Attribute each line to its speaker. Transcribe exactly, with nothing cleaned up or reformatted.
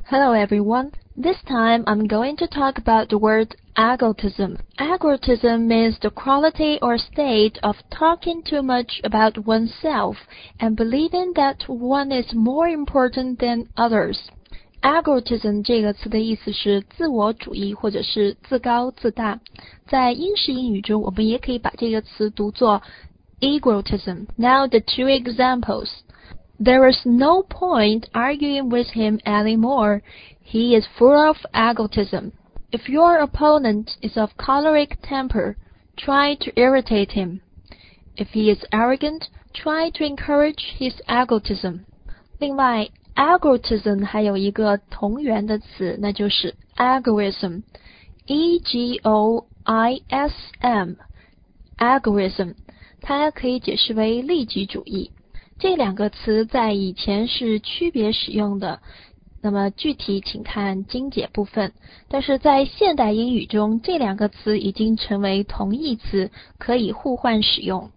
Speaker 1: Hello everyone. This time I'm going to talk about the word egotism. Egotism means the quality or state of talking too much about oneself and believing that one is more important than others. Egotism 这个词的意思是自我主义或者是自高自大。在英式英语中，我们也可以把这个词读作 egotism. Now the two examples.There is no point arguing with him anymore. He is full of egotism. If your opponent is of choleric temper, try to irritate him. If he is arrogant, try to encourage his egotism. 另外 egotism 还有一个同源的词，那就是 egoism. E G O I S M. Egoism. 它可以解释为利己主义。这两个词在以前是区别使用的，那么具体请看精解部分。但是在现代英语中，这两个词已经成为同义词，可以互换使用。